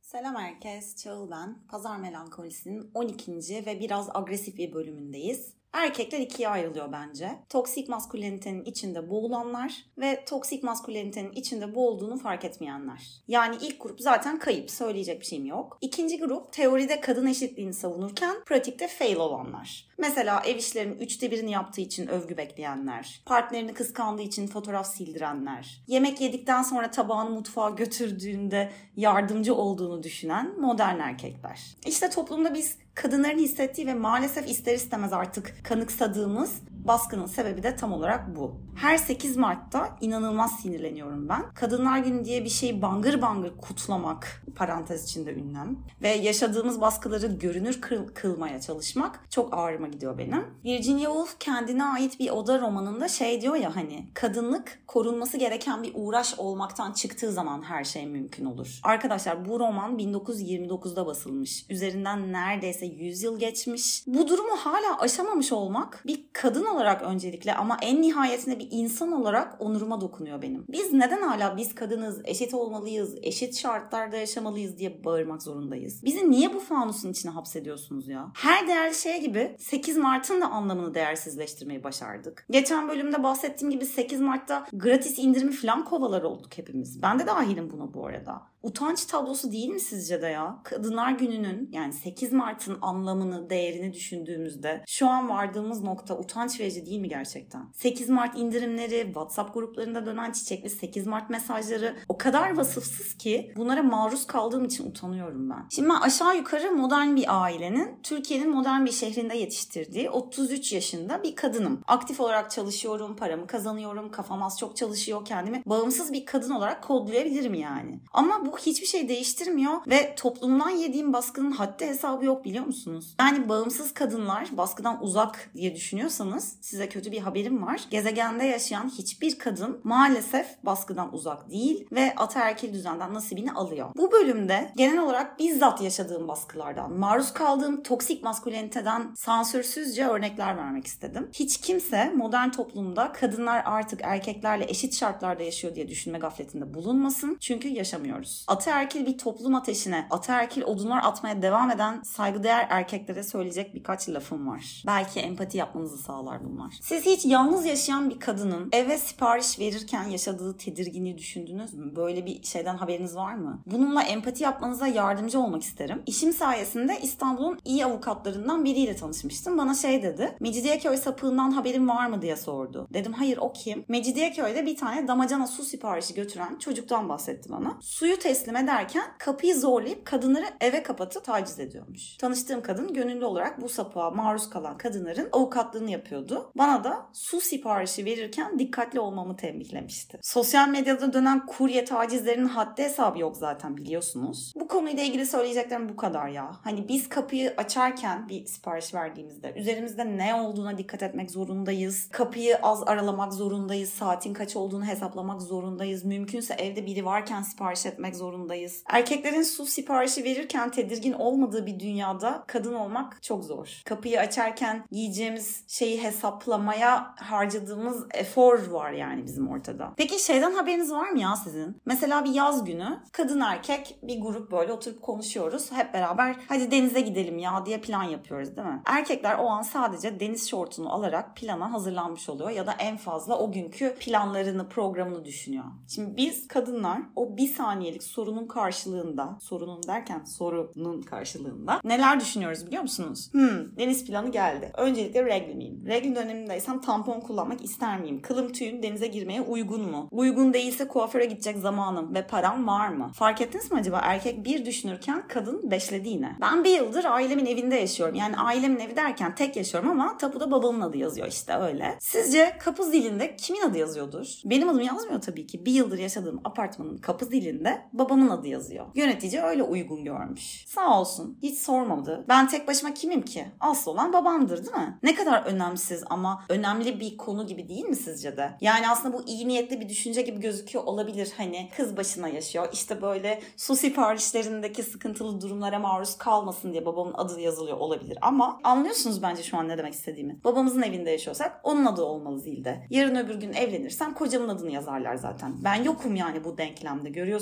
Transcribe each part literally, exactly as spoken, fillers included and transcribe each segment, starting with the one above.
Selam herkes, Çağıl ben. Pazar Melankolisi'nin on ikinci ve biraz agresif bir bölümündeyiz. Erkekler ikiye ayrılıyor bence. Toksik maskülenitenin içinde boğulanlar ve toksik maskülenitenin içinde boğulduğunu fark etmeyenler. Yani ilk grup zaten kayıp, söyleyecek bir şeyim yok. İkinci grup teoride kadın eşitliğini savunurken pratikte fail olanlar. Mesela ev işlerinin üçte birini yaptığı için övgü bekleyenler, partnerini kıskandığı için fotoğraf sildirenler, yemek yedikten sonra tabağını mutfağa götürdüğünde yardımcı olduğunu düşünen modern erkekler. İşte toplumda biz kadınların hissettiği ve maalesef ister istemez artık kanıksadığımız baskının sebebi de tam olarak bu. Her sekiz Mart'ta inanılmaz sinirleniyorum ben. Kadınlar Günü diye bir şeyi bangır bangır kutlamak, parantez içinde ünlem, ve yaşadığımız baskıları görünür kıl, kılmaya çalışmak çok ağrıma gidiyor benim. Virginia Woolf kendine ait bir oda romanında şey diyor ya, hani kadınlık korunması gereken bir uğraş olmaktan çıktığı zaman her şey mümkün olur. Arkadaşlar, bu roman bin dokuz yüz yirmi dokuzda basılmış. Üzerinden neredeyse yüz yıl geçmiş. Bu durumu hala aşamamış olmak bir kadın olarak öncelikle ama en nihayetinde bir insan olarak onuruma dokunuyor benim. Biz neden hala biz kadınız, eşit olmalıyız, eşit şartlarda yaşamalıyız diye bağırmak zorundayız? Bizi niye bu fanusun içine hapsediyorsunuz ya? Her değerli şey gibi sekiz Mart'ın da anlamını değersizleştirmeyi başardık. Geçen bölümde bahsettiğim gibi sekiz Mart'ta gratis indirimi falan kovalar olduk hepimiz. Ben de dahilim buna bu arada. Utanç tablosu değil mi sizce de ya? Kadınlar Günü'nün, yani sekiz Mart'ın anlamını, değerini düşündüğümüzde şu an vardığımız nokta utanç verici değil mi gerçekten? sekiz Mart indirimleri, WhatsApp gruplarında dönen çiçekli sekiz Mart mesajları o kadar vasıfsız ki bunlara maruz kaldığım için utanıyorum ben. Şimdi ben aşağı yukarı modern bir ailenin, Türkiye'nin modern bir şehrinde yetiştirdiği otuz üç yaşında bir kadınım. Aktif olarak çalışıyorum, paramı kazanıyorum, kafam az çok çalışıyor, kendimi bağımsız bir kadın olarak kodlayabilirim yani. Ama bu Bu hiçbir şey değiştirmiyor ve toplumdan yediğim baskının haddi hesabı yok, biliyor musunuz? Yani bağımsız kadınlar baskıdan uzak diye düşünüyorsanız size kötü bir haberim var. Gezegende yaşayan hiçbir kadın maalesef baskıdan uzak değil ve ataerkil düzenden nasibini alıyor. Bu bölümde genel olarak bizzat yaşadığım baskılardan, maruz kaldığım toksik masküleniteden sansürsüzce örnekler vermek istedim. Hiç kimse modern toplumda kadınlar artık erkeklerle eşit şartlarda yaşıyor diye düşünme gafletinde bulunmasın. Çünkü yaşamıyoruz. Ataerkil bir toplum ateşine, ataerkil odunlar atmaya devam eden saygıdeğer erkeklere söyleyecek birkaç lafım var. Belki empati yapmanızı sağlar bunlar. Siz hiç yalnız yaşayan bir kadının eve sipariş verirken yaşadığı tedirginliği düşündünüz mü? Böyle bir şeyden haberiniz var mı? Bununla empati yapmanıza yardımcı olmak isterim. İşim sayesinde İstanbul'un iyi avukatlarından biriyle tanışmıştım. Bana şey dedi, Mecidiyeköy sapığından haberin var mı diye sordu. Dedim hayır, o kim? Mecidiyeköy'de bir tane damacana su siparişi götüren çocuktan bahsetti bana. Suyu teslim ederken kapıyı zorlayıp kadınları eve kapatıp taciz ediyormuş. Tanıştığım kadın gönüllü olarak bu sapığa maruz kalan kadınların avukatlığını yapıyordu. Bana da su siparişi verirken dikkatli olmamı tembihlemişti. Sosyal medyada dönen kurye tacizlerinin haddi hesabı yok zaten, biliyorsunuz. Bu konuyla ilgili söyleyeceklerim bu kadar ya. Hani biz kapıyı açarken bir sipariş verdiğimizde üzerimizde ne olduğuna dikkat etmek zorundayız. Kapıyı az aralamak zorundayız. Saatin kaç olduğunu hesaplamak zorundayız. Mümkünse evde biri varken sipariş etmek zorundayız. Erkeklerin su siparişi verirken tedirgin olmadığı bir dünyada kadın olmak çok zor. Kapıyı açarken giyeceğimiz şeyi hesaplamaya harcadığımız efor var yani bizim ortada. Peki şeyden haberiniz var mı ya sizin? Mesela bir yaz günü kadın erkek bir grup böyle oturup konuşuyoruz. Hep beraber hadi denize gidelim ya diye plan yapıyoruz, değil mi? Erkekler o an sadece deniz şortunu alarak plana hazırlanmış oluyor ya da en fazla o günkü planlarını, programını düşünüyor. Şimdi biz kadınlar o bir saniyelik sorunun karşılığında, sorunun derken sorunun karşılığında neler düşünüyoruz biliyor musunuz? Hmm, deniz planı geldi. Öncelikle regl miyim? Regl dönemindeysem tampon kullanmak ister miyim? Kılım tüyüm denize girmeye uygun mu? Uygun değilse kuaföre gidecek zamanım ve param var mı? Fark ettiniz mi acaba? Erkek bir düşünürken kadın beşledi yine. Ben bir yıldır ailemin evinde yaşıyorum. Yani ailemin evi derken tek yaşıyorum ama tapuda babamın adı yazıyor, işte öyle. Sizce kapı zilinde kimin adı yazıyordur? Benim adım yazmıyor tabii ki. Bir yıldır yaşadığım apartmanın kapı zilinde babamın adı yazıyor. Yönetici öyle uygun görmüş. Sağ olsun. Hiç sormadı. Ben tek başıma kimim ki? Asıl olan babamdır, değil mi? Ne kadar önemsiz ama önemli bir konu gibi değil mi sizce de? Yani aslında bu iyi niyetli bir düşünce gibi gözüküyor olabilir. Hani kız başına yaşıyor. İşte böyle su siparişlerindeki sıkıntılı durumlara maruz kalmasın diye babamın adı yazılıyor olabilir. Ama anlıyorsunuz bence şu an ne demek istediğimi. Babamızın evinde yaşıyorsak onun adı olmalı zilde. Yarın öbür gün evlenirsem kocamın adını yazarlar zaten. Ben yokum yani bu denklemde, görüyorsunuz değil mi?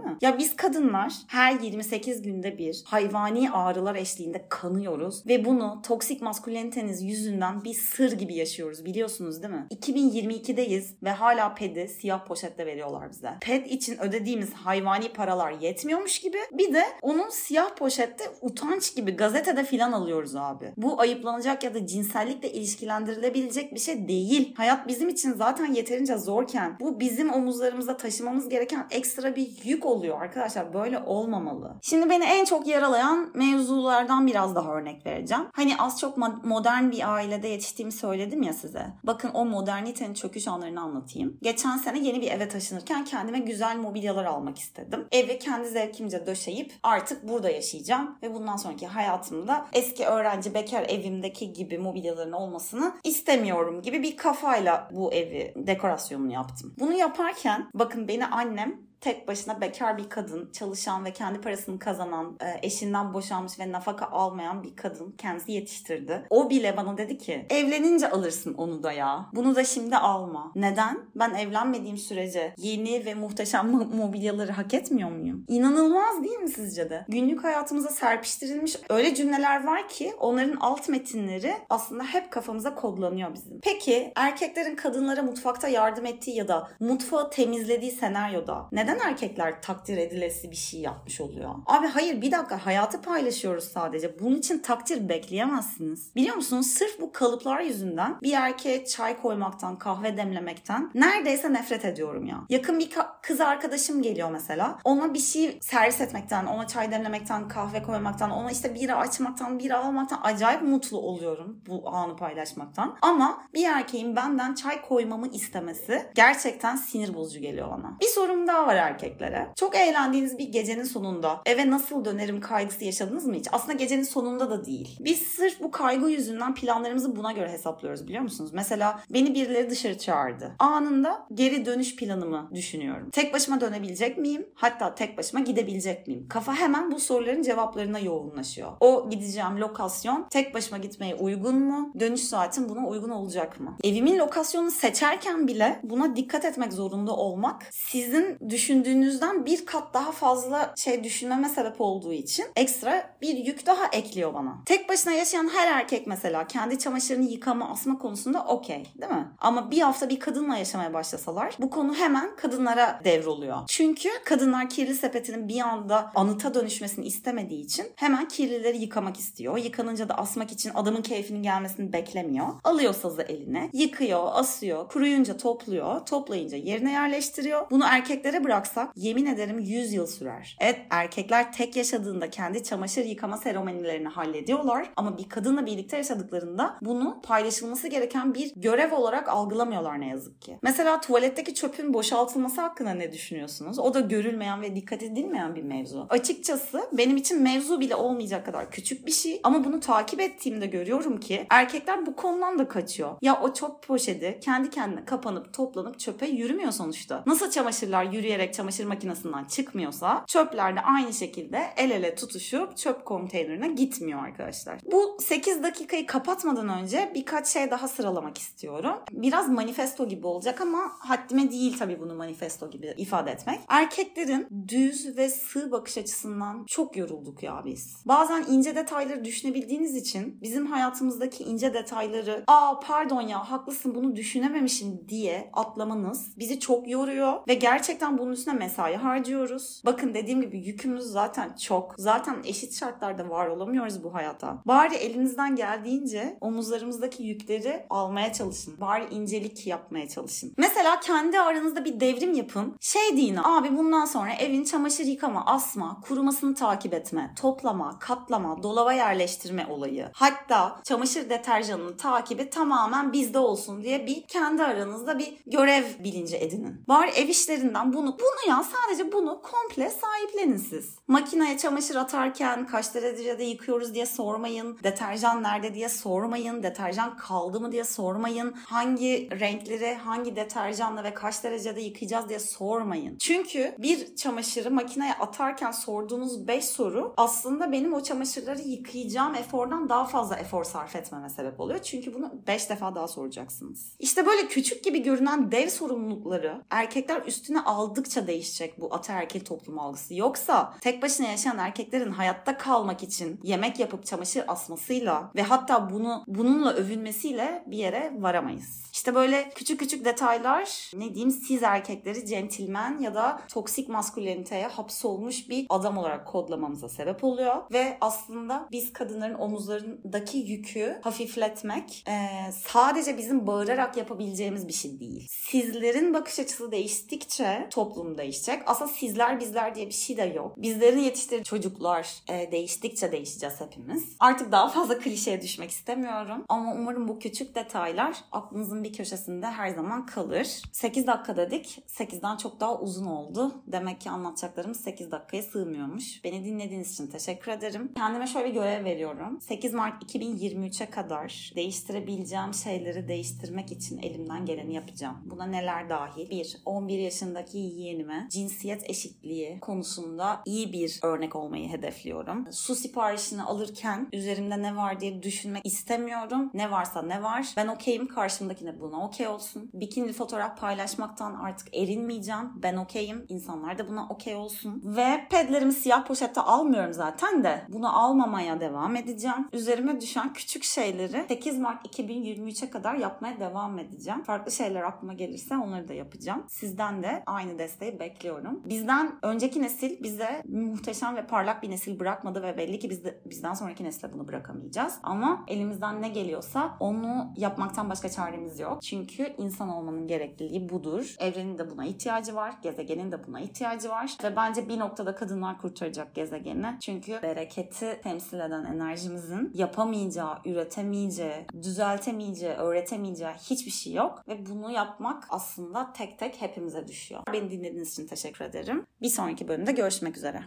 mi? Ya biz kadınlar her yirmi sekiz günde bir hayvani ağrılar eşliğinde kanıyoruz ve bunu toksik masküleniteniz yüzünden bir sır gibi yaşıyoruz, biliyorsunuz değil mi? iki bin yirmi ikideyiz ve hala pedi siyah poşette veriyorlar bize. Ped için ödediğimiz hayvani paralar yetmiyormuş gibi bir de onun siyah poşette utanç gibi gazetede filan alıyoruz abi. Bu ayıplanacak ya da cinsellikle ilişkilendirilebilecek bir şey değil. Hayat bizim için zaten yeterince zorken bu bizim omuzlarımıza taşımamız gereken ekstra bir yük oluyor arkadaşlar. Böyle olmamalı. Şimdi beni en çok yaralayan mevzulardan biraz daha örnek vereceğim. Hani az çok modern bir ailede yetiştiğimi söyledim ya size. Bakın o modernitenin çöküş anlarını anlatayım. Geçen sene yeni bir eve taşınırken kendime güzel mobilyalar almak istedim. Evi kendi zevkimce döşeyip artık burada yaşayacağım ve bundan sonraki hayatımda eski öğrenci bekar evimdeki gibi mobilyaların olmasını istemiyorum gibi bir kafayla bu evi dekorasyonunu yaptım. Bunu yaparken bakın beni annem tek başına bekar bir kadın, çalışan ve kendi parasını kazanan, eşinden boşanmış ve nafaka almayan bir kadın kendisi yetiştirdi. O bile bana dedi ki evlenince alırsın onu da ya. Bunu da şimdi alma. Neden? Ben evlenmediğim sürece yeni ve muhteşem mobilyaları hak etmiyor muyum? İnanılmaz değil mi sizce de? Günlük hayatımıza serpiştirilmiş öyle cümleler var ki onların alt metinleri aslında hep kafamıza kodlanıyor bizim. Peki erkeklerin kadınlara mutfakta yardım ettiği ya da mutfağı temizlediği senaryoda neden Neden erkekler takdir edilesi bir şey yapmış oluyor? Abi hayır bir dakika, hayatı paylaşıyoruz sadece. Bunun için takdir bekleyemezsiniz. Biliyor musunuz sırf bu kalıplar yüzünden bir erkeğe çay koymaktan, kahve demlemekten neredeyse nefret ediyorum ya. Yakın bir ka- kız arkadaşım geliyor mesela. Ona bir şey servis etmekten, ona çay demlemekten, kahve koymaktan, ona işte bira açmaktan, bira almaktan acayip mutlu oluyorum bu anı paylaşmaktan. Ama bir erkeğin benden çay koymamı istemesi gerçekten sinir bozucu geliyor bana. Bir sorum daha var erkeklere. Çok eğlendiğiniz bir gecenin sonunda eve nasıl dönerim kaygısı yaşadınız mı hiç? Aslında gecenin sonunda da değil. Biz sırf bu kaygı yüzünden planlarımızı buna göre hesaplıyoruz, biliyor musunuz? Mesela beni birileri dışarı çağırdı. Anında geri dönüş planımı düşünüyorum. Tek başıma dönebilecek miyim? Hatta tek başıma gidebilecek miyim? Kafa hemen bu soruların cevaplarına yoğunlaşıyor. O gideceğim lokasyon tek başıma gitmeye uygun mu? Dönüş saatim buna uygun olacak mı? Evimin lokasyonunu seçerken bile buna dikkat etmek zorunda olmak sizin düşündüğünüzden bir kat daha fazla şey düşünmeme sebep olduğu için ekstra bir yük daha ekliyor bana. Tek başına yaşayan her erkek mesela kendi çamaşırını yıkama, asma konusunda okey, değil mi? Ama bir hafta bir kadınla yaşamaya başlasalar bu konu hemen kadınlara devroluyor. Çünkü kadınlar kirli sepetinin bir anda anıta dönüşmesini istemediği için hemen kirlileri yıkamak istiyor. Yıkanınca da asmak için adamın keyfinin gelmesini beklemiyor. Alıyor sazı eline, yıkıyor, asıyor, kuruyunca topluyor, toplayınca yerine yerleştiriyor. Bunu erkeklere bıraksak yemin ederim yüz yıl sürer. Evet, erkekler tek yaşadığında kendi çamaşır yıkama seremonilerini hallediyorlar ama bir kadınla birlikte yaşadıklarında bunu paylaşılması gereken bir görev olarak algılamıyorlar ne yazık ki. Mesela tuvaletteki çöpün boşaltılması hakkında ne düşünüyorsunuz? O da görülmeyen ve dikkat edilmeyen bir mevzu. Açıkçası benim için mevzu bile olmayacak kadar küçük bir şey ama bunu takip ettiğimde görüyorum ki erkekler bu konudan da kaçıyor. Ya o çöp poşeti kendi kendine kapanıp toplanıp çöpe yürümüyor sonuçta. Nasıl çamaşırlar yürüyerek çamaşır makinesinden çıkmıyorsa çöpler de aynı şekilde el ele tutuşup çöp konteynerine gitmiyor arkadaşlar. Bu sekiz dakikayı kapatmadan önce birkaç şey daha sıralamak istiyorum. Biraz manifesto gibi olacak ama haddime değil tabii bunu manifesto gibi ifade etmek. Erkeklerin düz ve sığ bakış açısından çok yorulduk ya biz. Bazen ince detayları düşünebildiğiniz için bizim hayatımızdaki ince detayları aa pardon ya haklısın bunu düşünememişim diye atlamanız bizi çok yoruyor ve gerçekten bunun üstüne mesai harcıyoruz. Bakın dediğim gibi yükümüz zaten çok. Zaten eşit şartlarda var olamıyoruz bu hayata. Bari elinizden geldiğince omuzlarımızdaki yükleri almaya çalışın. Bari incelik yapmaya çalışın. Mesela kendi aranızda bir devrim yapın. Şey deyin abi bundan sonra evin çamaşır yıkama, asma, kurumasını takip etme, toplama, katlama, dolaba yerleştirme olayı. Hatta çamaşır deterjanının takibi tamamen bizde olsun diye bir kendi aranızda bir görev bilinci edinin. Bari ev işlerinden bunu, bunu ya sadece bunu komple sahiplenin siz. Makineye çamaşır atarken kaç derecede yıkıyoruz diye sormayın. Deterjan nerede diye sormayın. Deterjan kaldı mı diye sormayın. Hangi renkleri hangi deterjanla ve kaç derecede yıkayacağız diye sormayın. Çünkü bir çamaşırı makineye atarken sorduğunuz beş soru aslında benim o çamaşırları yıkayacağım efordan daha fazla efor sarf etmeme sebep oluyor. Çünkü bunu beş defa daha soracaksınız. İşte böyle küçük gibi görünen dev sorumlulukları erkekler üstüne aldıkça değişecek bu ataerkil toplum algısı. Yoksa tek başına yaşayan erkeklerin hayatta kalmak için yemek yapıp çamaşır asmasıyla ve hatta bunu bununla övünmesiyle bir yere varamayız. İşte böyle küçük küçük detaylar, ne diyeyim, siz erkekleri centilmen ya da toksik masküleniteye hapsolmuş bir adam olarak kodlamamıza sebep oluyor. Ve aslında biz kadınların omuzlarındaki yükü hafifletmek e, sadece bizim bağırarak yapabileceğimiz bir şey değil. Sizlerin bakış açısı değiştikçe toplum değişecek. Aslında sizler bizler diye bir şey de yok. Bizlerin yetiştirdiği çocuklar e, değiştikçe değişeceğiz hepimiz. Artık daha fazla klişeye düşmek istemiyorum. Ama umarım bu küçük detaylar aklınızın bir köşesinde her zaman kalır. sekiz dakika dedik. sekizden çok daha uzun oldu. Demek ki anlatacaklarım sekiz dakikaya sığmıyormuş. Beni dinlediğiniz için teşekkür ederim. Kendime şöyle bir görev veriyorum. sekiz Mart iki bin yirmi üçe kadar değiştirebileceğim şeyleri değiştirmek için elimden geleni yapacağım. Buna neler dahil? bir on bir yaşındaki yeğenime cinsiyet eşitliği konusunda iyi bir örnek olmayı hedefliyorum. Su siparişini alırken üzerimde ne var diye düşünmek istemiyorum. Ne varsa ne var. Ben okeyim, karşımdakine buna okey olsun. Bikini fotoğraf paylaşmaktan artık erinmeyeceğim. Ben okeyim. İnsanlar da buna okey olsun. Ve pedlerimi siyah poşette almıyorum zaten de. Bunu almamaya devam edeceğim. Üzerime düşen küçük şeyleri sekiz Mart iki bin yirmi üçe kadar yapmaya devam edeceğim. Farklı şeyler aklıma gelirse onları da yapacağım. Sizden de aynı desteği bekliyorum. Bizden önceki nesil bize muhteşem ve parlak bir nesil bırakmadı ve belli ki biz de, bizden sonraki nesile bunu bırakamayacağız. Ama elimizden ne geliyorsa onu yapmaktan başka çaremiz yok. Çünkü insan olmanın gerekliliği budur. Evrenin de buna ihtiyacı var. Gezegenin de buna ihtiyacı var. Ve bence bir noktada kadınlar kurtaracak gezegeni. Çünkü bereketi temsil eden enerjimizin yapamayacağı, üretemeyeceği, düzeltemeyeceği, öğretemeyeceği hiçbir şey yok. Ve bunu yapmak aslında tek tek hepimize düşüyor. Beni dinlediğiniz için teşekkür ederim. Bir sonraki bölümde görüşmek üzere.